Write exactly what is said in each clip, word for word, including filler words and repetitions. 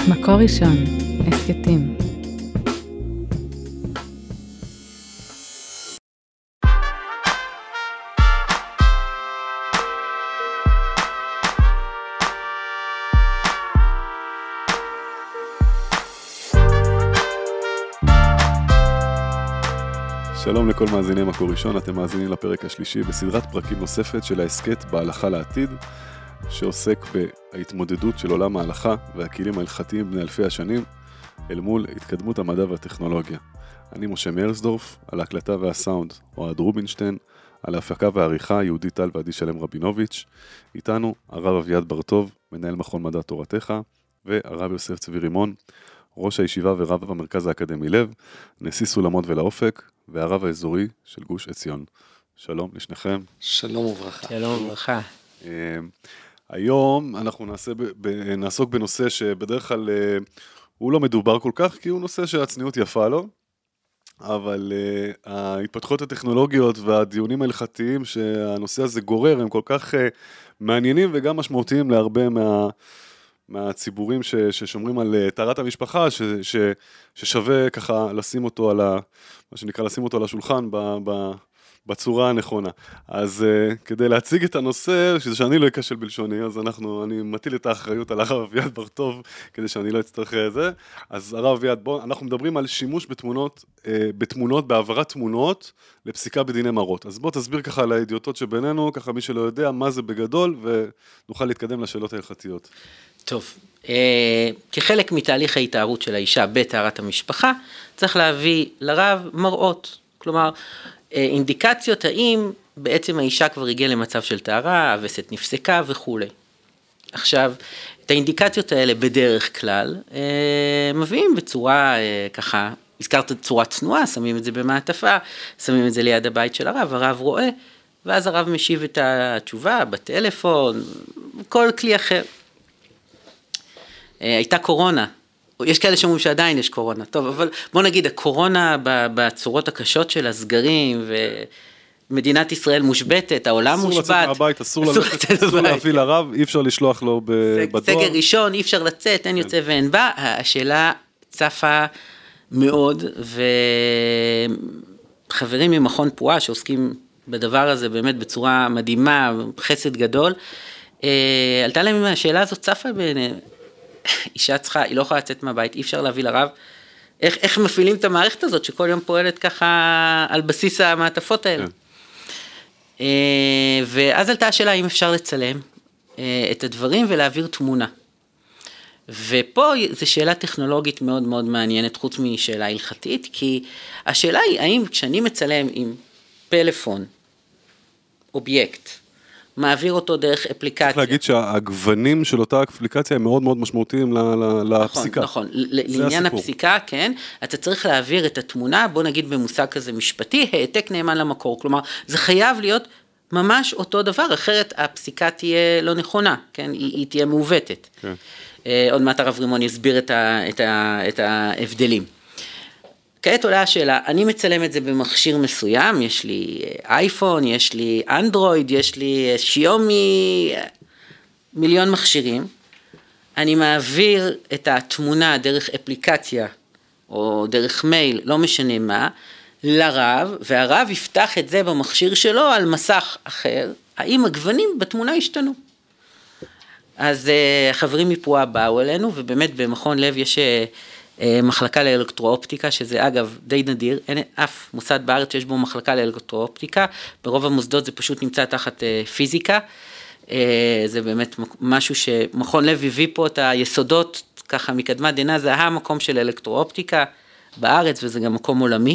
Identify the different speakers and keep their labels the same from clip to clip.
Speaker 1: מקור ראשון, הסקטים.
Speaker 2: שלום לכל מאזיני מקור ראשון, אתם מאזינים לפרק השלישי בסדרת פרקים נוספת של ההסקט בהלכה לעתיד, שעוסק בהתמודדות של עולם ההלכה והכלים ההלכתיים בני אלפי השנים אל מול התקדמות המדע והטכנולוגיה. אני משה מרסדורף, על ההקלטה והסאונד אוהד רובינשטיין, על ההפקה והעריכה יהודית טל ועדי שלם רבינוביץ', איתנו הרב אביעד בר-טוב, מנהל מכון מדע תורתך, והרב יוסף צבי רימון, ראש הישיבה ורב המרכז האקדמי לב, נשיא סולמות ולאופק, והרב האזורי של גוש עציון. שלום לשניכם.
Speaker 3: שלום וברכה.
Speaker 4: שלום וברכה.
Speaker 2: היום אנחנו נעשה, נעסוק בנושא שבדרך כלל הוא לא מדובר כל כך, כי הוא נושא שהצניעות יפה לו, אבל ההתפתחות הטכנולוגיות והדיונים ההלכתיים שהנושא הזה גורר, הם כל כך מעניינים וגם משמעותיים להרבה מה... מהציבורים ש, ששומרים על טהרת המשפחה, ש, ש, ששווה ככה לשים אותו על ה, מה שנקרא לשים אותו על השולחן ב, ב, בצורה הנכונה. אז uh, כדי להציג את הנושא, שזה שאני לא אקשל בלשוני, אז אנחנו, אני מטיל את האחריות על הרב אביעד בר-טוב, כדי שאני לא אצטרך את זה. אז הרב אביעד, בוא, אנחנו מדברים על שימוש בתמונות, uh, בתמונות, בעברת תמונות, לפסיקה בדיני מרות. אז בוא תסביר ככה על הידיעותות שבינינו, ככה מי שלא יודע מה זה בגדול, ונוכל להתקדם לשאלות ההלכתיות.
Speaker 4: טוב, אה, כחלק מתהליך ההתארות של האישה בטהרת המשפחה, צריך להביא לרב מראות, כלומר, אה, אינדיקציות האם בעצם האישה כבר הגיעה למצב של טהרה, הווסת נפסקה וכו'. עכשיו, את האינדיקציות האלה בדרך כלל, אה, מביאים בצורה אה, ככה, הזכרת צורה צנועה, שמים את זה במעטפה, שמים את זה ליד הבית של הרב, הרב רואה, ואז הרב משיב את התשובה בטלפון, כל כלי אחר. הייתה קורונה, יש כאלה שאומרים שעדיין יש קורונה, טוב, אבל בוא נגיד, הקורונה בצורות הקשות של הסגרים, ומדינת ישראל מושבתת, העולם מושבת.
Speaker 2: אסור לצאת מהבית, אסור ללכת, אסור להביא לרב, אי אפשר לשלוח לו בדואר.
Speaker 4: סגר ראשון, אי אפשר לצאת, אין יוצא ואין בא, השאלה צפה מאוד, וחברים ממכון פועה שעוסקים בדבר הזה באמת בצורה מדהימה, חסד גדול, עלתה להם השאלה הזאת צפה בעיניהם, אישה צריכה, היא לא יכולה לצאת מהבית, אי אפשר להביא לרב, איך, איך מפעילים את המערכת הזאת, שכל יום פועלת ככה, על בסיס המעטפות האלה. כן. ואז עלתה השאלה, האם אפשר לצלם את הדברים, ולהעביר תמונה. ופה זו שאלה טכנולוגית מאוד מאוד מעניינת, חוץ משאלה הלכתית, כי השאלה היא, האם כשאני מצלם עם פלאפון, אובייקט, מעביר אותו דרך אפליקציה.
Speaker 2: צריך להגיד שהגוונים של אותה אפליקציה הם מאוד מאוד משמעותיים לפסיקה.
Speaker 4: נכון, נכון. לעניין הפסיקה, כן, אתה צריך להעביר את התמונה, בוא נגיד במושג כזה משפטי, העתק נאמן למקור, כלומר, זה חייב להיות ממש אותו דבר, אחרת הפסיקה תהיה לא נכונה, כן, היא, היא תהיה מעוותת. כן. עוד מעט הרב רימון יסביר את, ה, את, ה, את ההבדלים. כעת עולה השאלה, אני מצלם את זה במכשיר מסוים, יש לי אייפון, יש לי אנדרואיד, יש לי שיומי, מיליון מכשירים, אני מעביר את התמונה דרך אפליקציה, או דרך מייל, לא משנה מה, לרב, והרב יפתח את זה במכשיר שלו על מסך אחר, האם הגוונים בתמונה השתנו? אז חברים מפועה באו אלינו, ובאמת במכון לב יש מחלקה לאלקטרואופטיקה, שזה אגב די נדיר, אין אף מוסד בארץ שיש בו מחלקה לאלקטרואופטיקה, ברוב המוסדות זה פשוט נמצא תחת פיזיקה, זה באמת משהו שמכון לב הביא פה את היסודות, ככה מקדמת דנא, זה המקום של אלקטרואופטיקה בארץ, וזה גם מקום עולמי,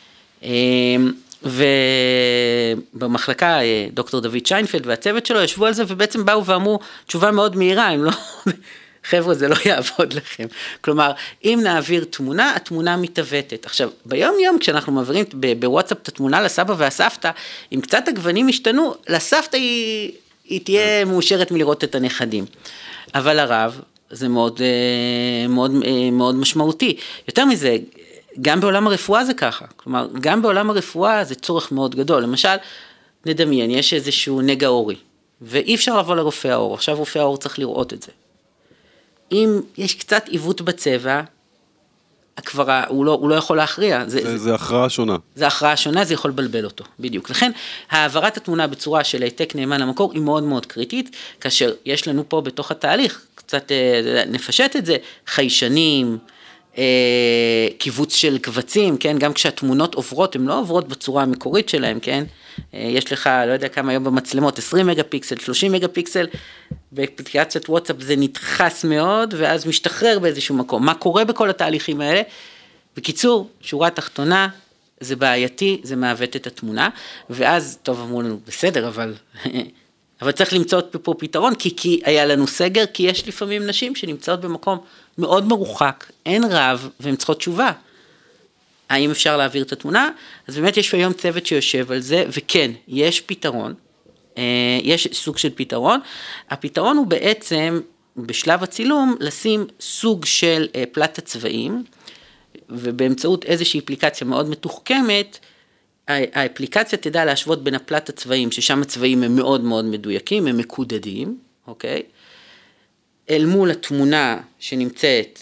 Speaker 4: ובמחלקה דוקטור דוד שיינפלד והצוות שלו ישבו על זה, ובעצם באו ואמרו תשובה מאוד מהירה, אם לא... חבר'ה, זה לא יעבוד לכם. כלומר, אם נעביר תמונה, התמונה מתעוותת. עכשיו, ביום יום, כשאנחנו מעבירים בוואטסאפ את התמונה לסבא והסבתא, אם קצת הגוונים השתנו, לסבתא היא, היא תהיה מאושרת מלראות את הנכדים. אבל הרב, זה מאוד, מאוד, מאוד משמעותי. יותר מזה, גם בעולם הרפואה זה ככה. כלומר, גם בעולם הרפואה זה צורך מאוד גדול. למשל, נדמיין, יש איזשהו נגע אורי, ואי אפשר לבוא לרופא האור. עכשיו רופא האור צריך לראות את זה. אם יש קצת עיוות בצבע, כבר הוא לא, הוא לא יכול להכריע.
Speaker 2: זה, זה, זה הכרעה שונה.
Speaker 4: זה הכרעה שונה, זה יכול לבלבל אותו, בדיוק. לכן, העברת התמונה בצורה של העתק נאמן למקור היא מאוד מאוד קריטית, כאשר יש לנו פה בתוך התהליך, קצת נפשט את זה, חיישנים, קיבוץ של קבצים, כן? גם כשהתמונות עוברות, הן לא עוברות בצורה המקורית שלהן, כן? יש לך, לא יודע כמה היום במצלמות, עשרים מגה פיקסל, שלושים מגה פיקסל, באפליקציית וואטסאפ זה נדחס מאוד, ואז משתחרר באיזשהו מקום. מה קורה בכל התהליכים האלה? בקיצור, שורה תחתונה, זה בעייתי, זה מעוות את התמונה, ואז, טוב, אמרו לנו, בסדר, אבל, אבל צריך למצוא פה פתרון, כי, כי היה לנו סגר, כי יש לפעמים נשים שנמצאות במקום מאוד מרוחק, אין רב, והן צריכות תשובה. האם אפשר להעביר את התמונה? אז באמת יש היום צוות שיושב על זה, וכן, יש פתרון, יש סוג של פתרון, הפתרון הוא בעצם, בשלב הצילום, לשים סוג של פלט הצבעים, ובאמצעות איזושהי אפליקציה מאוד מתוחכמת, האפליקציה תדע להשוות בין הפלט הצבעים, ששם הצבעים הם מאוד מאוד מדויקים, הם מקודדים, אוקיי? אל מול התמונה שנמצאת,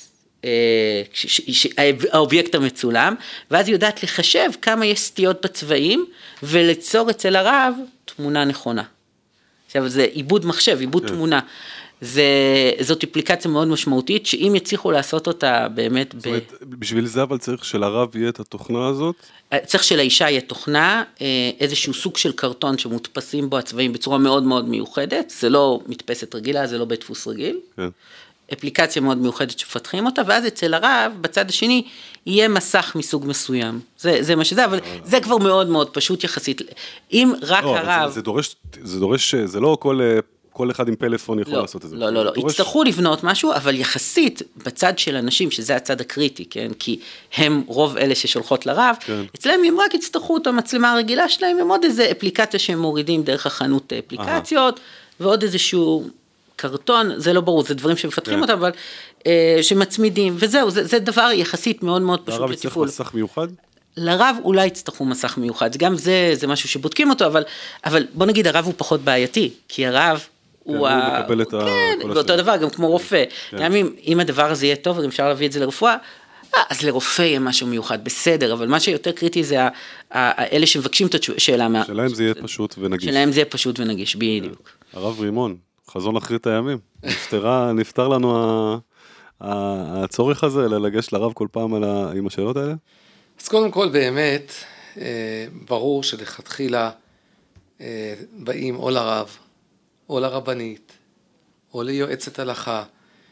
Speaker 4: האובייקט המצולם, ואז היא יודעת לחשב כמה יש סטיות בצבעים, וליצור אצל הרב תמונה נכונה. עכשיו זה עיבוד מחשב, עיבוד תמונה. זה, זאת אפליקציה מאוד משמעותית, שאם יצליחו לעשות אותה באמת...
Speaker 2: זאת אומרת, ב... בשביל זה אבל צריך שלרב יהיה את התוכנה הזאת?
Speaker 4: צריך שלאישה יהיה תוכנה, איזשהו סוג של קרטון שמודפסים בו הצבעים בצורה מאוד מאוד מיוחדת, זה לא מדפסת רגילה, זה לא בית דפוס רגיל. כן. אפליקציה מאוד מיוחדת שפתחים אותה, ואז אצל הרב, בצד השני, יהיה מסך מסוג מסוים. זה, זה מה שזה, אבל זה כבר מאוד מאוד פשוט יחסית. אם רק
Speaker 2: לא,
Speaker 4: הרב...
Speaker 2: זה, זה דורש, זה דורש, זה לא כל, כל אחד עם פלאפון יכול
Speaker 4: לא,
Speaker 2: לעשות את זה.
Speaker 4: לא, לא, לא. דורש... יצטרכו לבנות משהו, אבל יחסית, בצד של אנשים, שזה הצד הקריטי, כן? כי הם רוב אלה ששולחות לרב, כן. אצלם הם רק יצטרכו את המצלמה הרגילה שלהם, הם עוד איזה אפליקציה שהם מורידים דרך החנות אפליקציות, ועוד איזשהו... קרטון, זה לא ברור, זה דברים שמפתחים yeah. אותם, אבל אה, שמצמידים, וזהו, זה, זה דבר יחסית מאוד מאוד פשוט
Speaker 2: לרב יצטרך מסך מיוחד?
Speaker 4: לרב אולי יצטרכו מסך מיוחד, גם זה, זה משהו שבודקים אותו, אבל, אבל בוא נגיד, הרב הוא פחות בעייתי, כי הרב yeah, הוא...
Speaker 2: הוא מקבל את ה...
Speaker 4: כן, ואותו דבר, גם כמו רופא, yeah. גם אם, אם הדבר הזה יהיה טוב, אז אפשר להביא את זה לרפואה, אז לרופא יהיה משהו מיוחד, בסדר, אבל מה שיותר קריטי זה האלה שמבקשים את השאלה.
Speaker 2: שלהם זה יהיה פשוט ונגיש.
Speaker 4: שלהם זה יהיה פשוט ונגיש, בדיוק.
Speaker 2: הרב רימון. חזון אחרית הימים, נפטרה, נפטר לנו הצורך הזה, ללגש לרב כל פעם עם השאלות האלה?
Speaker 3: אז קודם כל באמת, ברור שלכתחילה באים או לרב, או לרבנית, או ליועצת הלכה,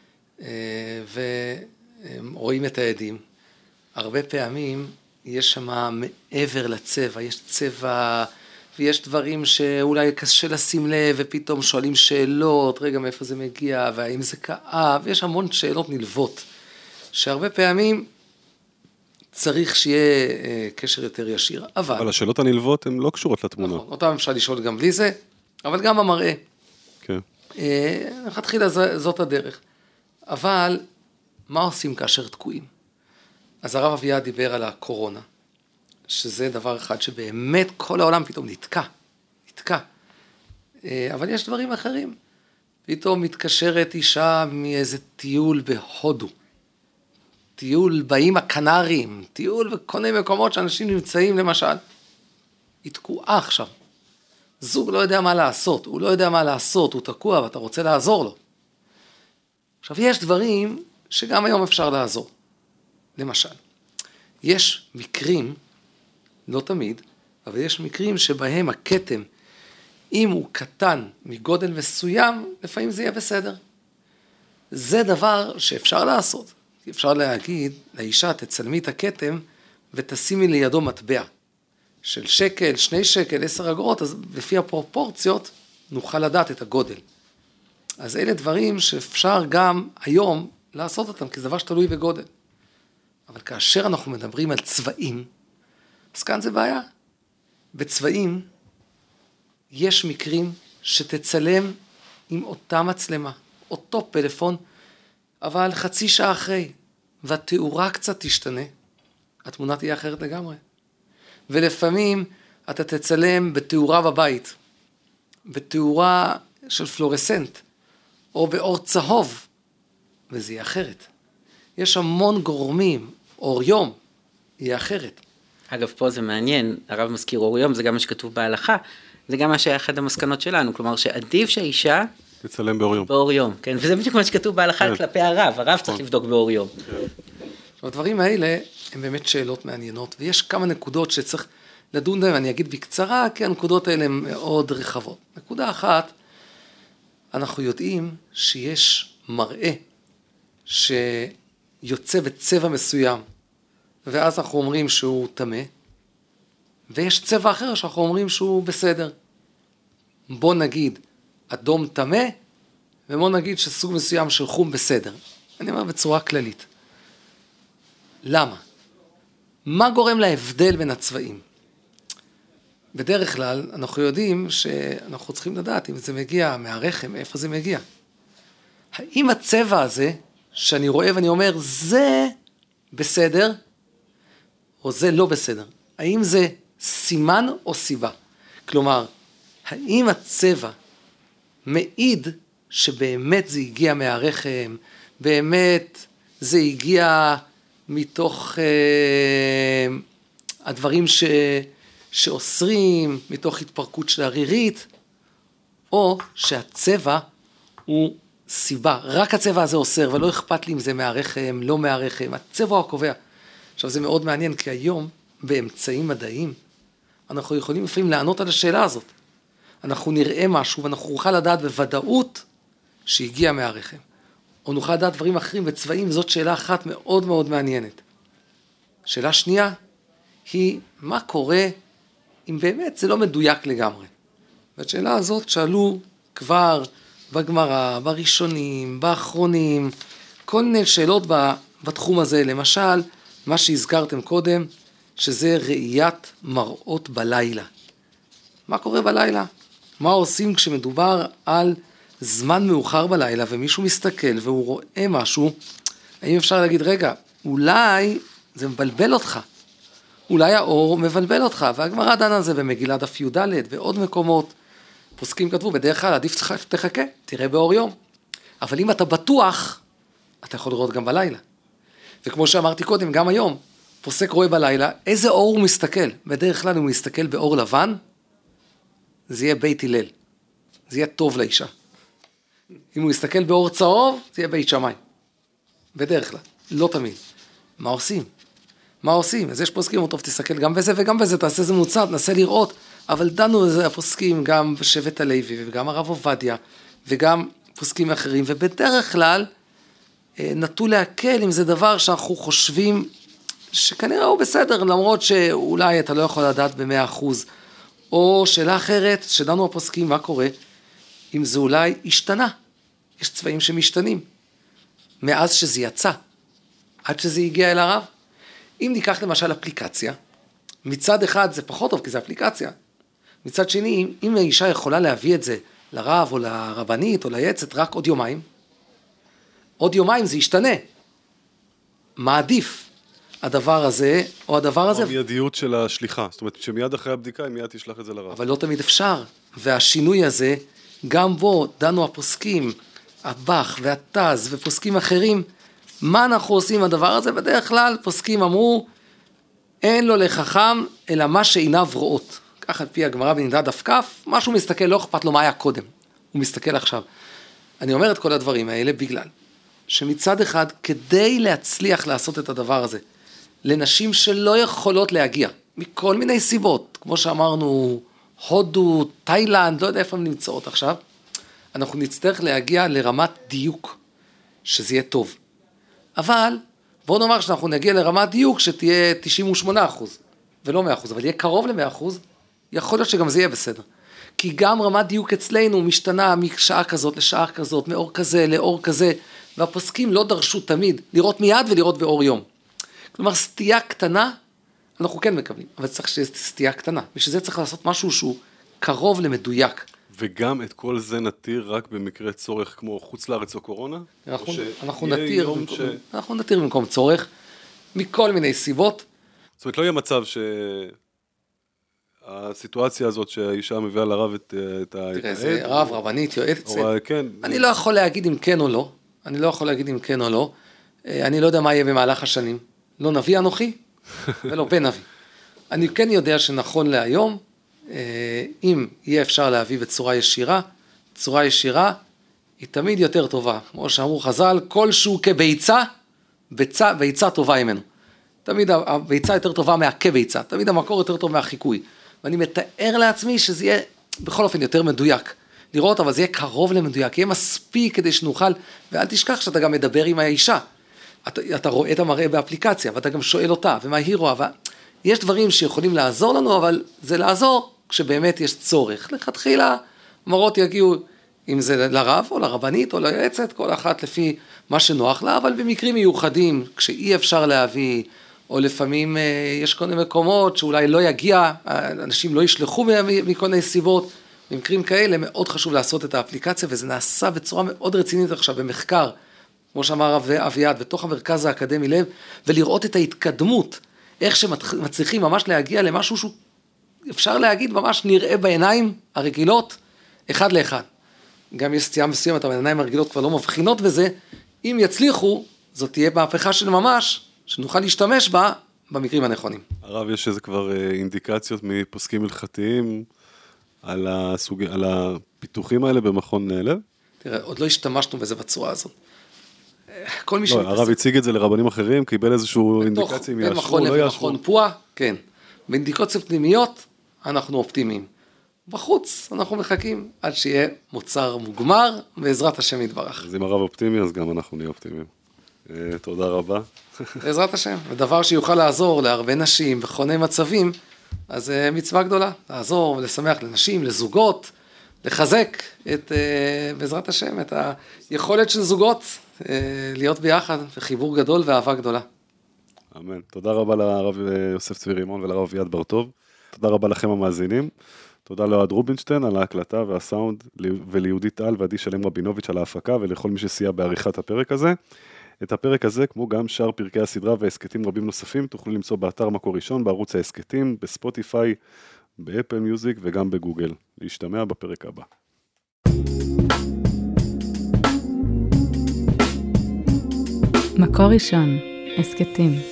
Speaker 3: ורואים את העדים. הרבה פעמים יש שם מעבר לצבע, יש צבע... ויש דברים שאולי קשה לשים לב, ופתאום שואלים שאלות, רגע מאיפה זה מגיע, והאם זה כאב, ויש המון שאלות נלוות, שהרבה פעמים צריך שיהיה קשר יותר ישיר. אבל,
Speaker 2: אבל השאלות הנלוות הן לא קשורות לתמונה.
Speaker 3: נכון, אותם אפשר לשאול גם בלי זה, אבל גם במראה. כן. נתחיל זאת הדרך. אבל מה עושים כאשר תקועים? אז הרב אביעד דיבר על הקורונה. שזה דבר אחד שבאמת כל העולם פתאום נתקע, נתקע. אבל יש דברים אחרים. פתאום מתקשרת אישה מאיזה טיול בהודו, טיול באים הקנרים, טיול בכל מיני מקומות שאנשים נמצאים למשל. היא תקועה עכשיו. זוג לא יודע מה לעשות, הוא לא יודע מה לעשות, הוא תקוע ואתה רוצה לעזור לו. עכשיו יש דברים שגם היום אפשר לעזור. למשל, יש מקרים, לא תמיד, אבל יש מקרים שבהם הכתם, אם הוא קטן מגודל מסוים, לפעמים זה יהיה בסדר. זה דבר שאפשר לעשות. אפשר להגיד לאישה, תצלמי את הכתם ותשימי לידו מטבע. של שקל, שני שקל, עשר אגורות, אז לפי הפרופורציות נוכל לדעת את הגודל. אז אלה דברים שאפשר גם היום לעשות אותם, כי זה דבר שתלוי בגודל. אבל כאשר אנחנו מדברים על צבעים, אז כאן זה בעיה. בצבעים יש מקרים שתצלם עם אותה מצלמה, אותו פלאפון, אבל חצי שעה אחרי, והתאורה קצת תשתנה, התמונה תהיה אחרת לגמרי. ולפעמים אתה תצלם בתאורה בבית, בתאורה של פלורסנט, או באור צהוב, וזה יהיה אחרת. יש המון גורמים, אור יום, יהיה אחרת.
Speaker 4: אגב, פה זה מעניין, הרב מזכיר אור יום, זה גם מה שכתוב בהלכה, זה גם מה שהיה אחד המסקנות שלנו, כלומר שעדיף שהאישה...
Speaker 2: תצלם באור יום.
Speaker 4: באור יום, כן, וזה בדיוק מה שכתוב בהלכה כלפי הרב, הרב צריך לבדוק באור יום.
Speaker 3: הדברים האלה הם באמת שאלות מעניינות, ויש כמה נקודות שצריך לדון בהן, אני אגיד בקצרה, כי הנקודות האלה הן מאוד רחבות. נקודה אחת, אנחנו יודעים שיש מראה שיוצא בצבע מסוים, ואז אנחנו אומרים שהוא טמא, ויש צבע אחר שאנחנו אומרים שהוא בסדר. בוא נגיד אדום טמא, ובוא נגיד שסוג מסוים של חום בסדר. אני אומר בצורה כללית. למה? מה גורם להבדל בין הצבעים? בדרך כלל אנחנו יודעים שאנחנו צריכים לדעת אם זה מגיע מהרחם, איפה זה מגיע. האם הצבע הזה שאני רואה ואני אומר זה בסדר, או זה לא בסדר? האם זה סימן או סיבה? כלומר, האם הצבע מעיד שבאמת זה הגיע מהרחם, באמת זה הגיע מתוך אה, הדברים ש, שאוסרים, מתוך התפרקות של הרירית, או שהצבע הוא סיבה, רק הצבע הזה אוסר, ולא אכפת לי אם זה מהרחם, לא מהרחם, הצבע הוא הקובע. עכשיו זה מאוד מעניין, כי היום באמצעים מדעיים, אנחנו יכולים לפעמים לענות על השאלה הזאת. אנחנו נראה משהו, ואנחנו נוכל לדעת בוודאות שהגיע מהרחם. או נוכל לדעת דברים אחרים בצבעים, וזאת שאלה אחת מאוד מאוד מעניינת. שאלה שנייה, היא מה קורה אם באמת זה לא מדויק לגמרי. והשאלה הזאת שאלו כבר בגמרא, בראשונים, באחרונים, כל מיני שאלות בתחום הזה, למשל, מה שהזכרתם קודם, שזה ראיית מראות בלילה. מה קורה בלילה? מה עושים כשמדובר על זמן מאוחר בלילה, ומישהו מסתכל והוא רואה משהו, האם אפשר להגיד, רגע, אולי זה מבלבל אותך, אולי האור מבלבל אותך, והגמרא דנה על זה במגילת דף י"ד, ועוד מקומות, פוסקים כתבו, בדרך כלל עדיף תחכה, תראה באור יום. אבל אם אתה בטוח, אתה יכול לראות גם בלילה. וכמו שאמרתי קודם, גם היום, פוסק רואה בלילה, איזה אור הוא מסתכל? בדרך כלל הוא מסתכל באור לבן, זה יהיה בית הלל, זה יהיה טוב לאישה. אם הוא יסתכל באור צהוב, זה יהיה בית שמיים. בדרך כלל, לא תמיד. מה עושים? מה עושים? אז יש פוסקים, טוב, תסתכל גם בזה וגם בזה, תעשה זה מוצא, תנסה לראות, אבל דנו איזה הפוסקים, גם שבט הלוי, וגם הרב עובדיה, וגם פוסקים אחרים, ובדרך כלל, נטו להקל אם זה דבר שאנחנו חושבים, שכנראה הוא בסדר, למרות שאולי אתה לא יכול לדעת במאה אחוז, או שאלה אחרת, שדנו הפוסקים, מה קורה? אם זה אולי השתנה, יש צבעים שמשתנים, מאז שזה יצא, עד שזה הגיע אל הרב. אם ניקח למשל אפליקציה, מצד אחד זה פחות טוב, כי זה אפליקציה, מצד שני, אם האישה יכולה להביא את זה לרב, או לרבנית, או ליצת, רק עוד יומיים, עוד יומיים זה ישתנה. מה עדיף? הדבר הזה, או הדבר הזה...
Speaker 2: או מיידיות של השליחה, זאת אומרת, שמיד אחרי הבדיקה, היא מיד תשלח את זה לרב.
Speaker 3: אבל לא תמיד אפשר, והשינוי הזה, גם בו דנו הפוסקים, הבח והתז ופוסקים אחרים, מה אנחנו עושים עם הדבר הזה? בדרך כלל פוסקים אמרו, אין לו לחכם, אלא מה שעיניו רואות. כך על פי הגמרא בנדד דף כף, משהו מסתכל, לא אכפת לו מה היה קודם, הוא מסתכל עכשיו. אני אומר את כל הדברים האלה בגלל, שמצד אחד, כדי להצליח לעשות את הדבר הזה, לנשים שלא יכולות להגיע, מכל מיני סיבות, כמו שאמרנו, הודו, תאילנד, לא יודע איפה הן נמצאות עכשיו, אנחנו נצטרך להגיע לרמת דיוק, שזה יהיה טוב. אבל, בואו נאמר שאנחנו נגיע לרמת דיוק שתהיה תשעים ושמונה אחוז, ולא מאה אחוז, אבל יהיה קרוב ל-מאה אחוז, יכול להיות שגם זה יהיה בסדר. כי גם רמת דיוק אצלנו משתנה משעה כזאת לשעה כזאת, מאור כזה לאור כזה, והפוסקים לא דרשו תמיד לראות מיד ולראות באור יום. כלומר, סטייה קטנה, אנחנו כן מקבלים, אבל צריך שתהיה סטייה קטנה. בשביל זה צריך לעשות משהו שהוא קרוב למדויק.
Speaker 2: וגם את כל זה נתיר רק במקרה צורך כמו חוץ לארץ או קורונה?
Speaker 3: אנחנו,
Speaker 2: או
Speaker 3: אנחנו, נתיר, במקום,
Speaker 2: ש...
Speaker 3: אנחנו נתיר במקום צורך, מכל מיני סיבות.
Speaker 2: זאת אומרת, לא יהיה מצב שהסיטואציה הזאת שהאישה מביאה לרב את, את העד.
Speaker 3: תראה, זה רב, רבנית, יועצת.
Speaker 2: כן.
Speaker 3: אני לא יכול להגיד אם כן או לא, אני לא יכול להגיד אם כן או לא, אני לא יודע מה יהיה במהלך השנים, לא נביא אנוכי ולא בן נביא. אני כן יודע שנכון להיום, אם יהיה אפשר להביא בצורה ישירה, צורה ישירה היא תמיד יותר טובה. כמו שאמרו חז"ל, כלשהו כביצה, ביצה, ביצה טובה ממנו. תמיד הביצה יותר טובה מהכביצה, תמיד המקור יותר טוב מהחיקוי. ואני מתאר לעצמי שזה יהיה בכל אופן יותר מדויק. לראות, אבל זה יהיה קרוב למדויק, יהיה מספיק כדי שנוכל, ואל תשכח שאתה גם מדבר עם האישה. אתה, אתה רואה את המראה באפליקציה, ואתה גם שואל אותה, ומה היא רואה. יש דברים שיכולים לעזור לנו, אבל זה לעזור כשבאמת יש צורך. לכתחילה, מראות יגיעו, אם זה לרב או לרבנית או ליועצת, כל אחת לפי מה שנוח לה, אבל במקרים מיוחדים, כשאי אפשר להביא, או לפעמים יש כל מיני מקומות שאולי לא יגיע, אנשים לא ישלחו מכל מיני סיבות, במקרים כאלה מאוד חשוב לעשות את האפליקציה, וזה נעשה בצורה מאוד רצינית עכשיו במחקר, כמו שאמר אביעד, בתוך המרכז האקדמי לב, ולראות את ההתקדמות, איך שמצליחים ממש להגיע למשהו שהוא אפשר להגיד ממש נראה בעיניים הרגילות, אחד לאחד. גם יש סטייה מסוימת, אבל העיניים הרגילות כבר לא מבחינות וזה, אם יצליחו, זאת תהיה מהפכה של ממש, שנוכל להשתמש בה במקרים הנכונים.
Speaker 2: הרב, יש איזה כבר אינדיקציות מפוסקים הלכתיים, על, הסוג... על הפיתוחים האלה במכון לב?
Speaker 3: תראה, עוד לא השתמשנו בזה בצורה הזאת. כל מי
Speaker 2: לא, הרב הציג את זה לרבנים אחרים, קיבל איזשהו אינדיקציה, אם יאשרו או לא יאשרו.
Speaker 3: במכון פועה, כן. באינדיקציות פנימיות, אנחנו אופטימיים. בחוץ, אנחנו מחכים עד שיהיה מוצר מוגמר, בעזרת השם יתברך.
Speaker 2: אז אם הרב אופטימי, אז גם אנחנו נהיה אופטימיים. תודה רבה.
Speaker 3: בעזרת השם. ודבר שיוכל לעזור להרבה נשים וחוני מצבים, אז זה מצווה גדולה, לעזור ולשמח לנשים, לזוגות, לחזק את, בעזרת השם, את היכולת של זוגות להיות ביחד, וחיבור גדול ואהבה גדולה.
Speaker 2: אמן. תודה רבה לרב יוסף צבי רימון ולרב אביעד בר-טוב. תודה רבה לכם המאזינים. תודה לאוהד רובינשטיין על ההקלטה והסאונד, וליהודית טל ועדי שלם רבינוביץ' על ההפקה, ולכל מי שסייע בעריכת הפרק הזה. את הפרק הזה, כמו גם שאר פרקי הסדרה והסקטים רבים נוספים, תוכלו למצוא באתר מקור ראשון, בערוץ ההסקטים, בספוטיפיי, באפל מיוזיק וגם בגוגל. להשתמע בפרק הבא.
Speaker 1: מקור ראשון, הסקטים.